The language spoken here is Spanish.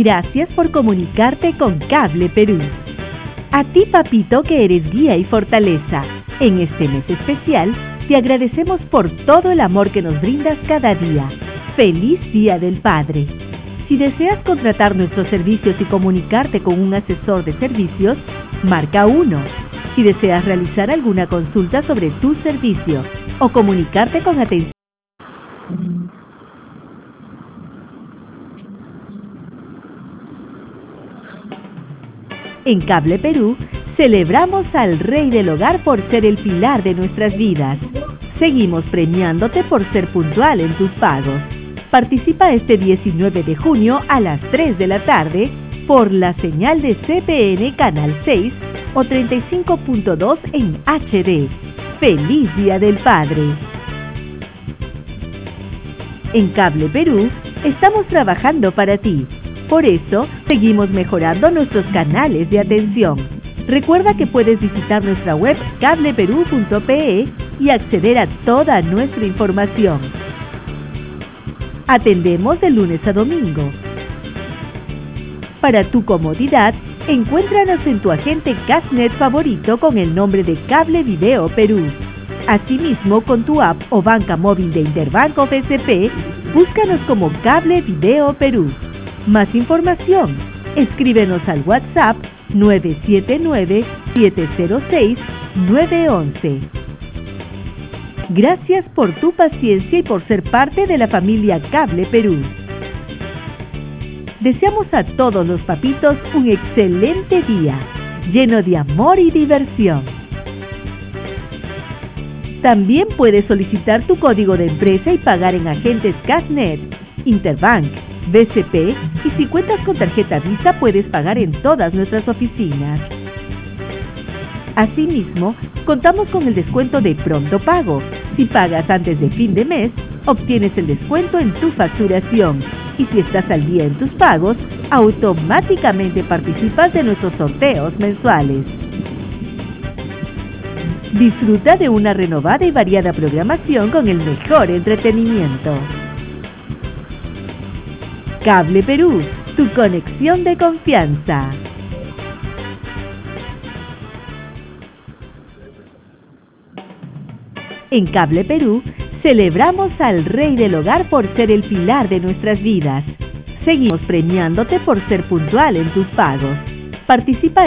Gracias por comunicarte con Cable Perú. A ti, papito, que eres guía y fortaleza. En este mes especial, te agradecemos por todo el amor que nos brindas cada día. ¡Feliz Día del Padre! Si deseas contratar nuestros servicios y comunicarte con un asesor de servicios, marca 1. Si deseas realizar alguna consulta sobre tu servicio o comunicarte con atención. En Cable Perú, celebramos al Rey del Hogar por ser el pilar de nuestras vidas. Seguimos premiándote por ser puntual en tus pagos. Participa este 19 de junio a las 3 de la tarde por la señal de CPN Canal 6 o 35.2 en HD. ¡Feliz Día del Padre! En Cable Perú, estamos trabajando para ti. Por eso, seguimos mejorando nuestros canales de atención. Recuerda que puedes visitar nuestra web cableperú.pe y acceder a toda nuestra información. Atendemos de lunes a domingo. Para tu comodidad, encuéntranos en tu agente Cashnet favorito con el nombre de Cable Video Perú. Asimismo, con tu app o banca móvil de Interbank o BCP, búscanos como Cable Video Perú. Más información, escríbenos al WhatsApp 979-706-911. Gracias por tu paciencia y por ser parte de la familia Cable Perú. Deseamos a todos los papitos un excelente día, lleno de amor y diversión. También puedes solicitar tu código de empresa y pagar en agentes Cashnet, Interbank, BCP, y si cuentas con tarjeta Visa puedes pagar en todas nuestras oficinas. Asimismo, contamos con el descuento de pronto pago. Si pagas antes de fin de mes, obtienes el descuento en tu facturación. Y si estás al día en tus pagos, automáticamente participas de nuestros sorteos mensuales. Disfruta de una renovada y variada programación con el mejor entretenimiento. Cable Perú, tu conexión de confianza. En Cable Perú, celebramos al Rey del Hogar por ser el pilar de nuestras vidas. Seguimos premiándote por ser puntual en tus pagos. Participa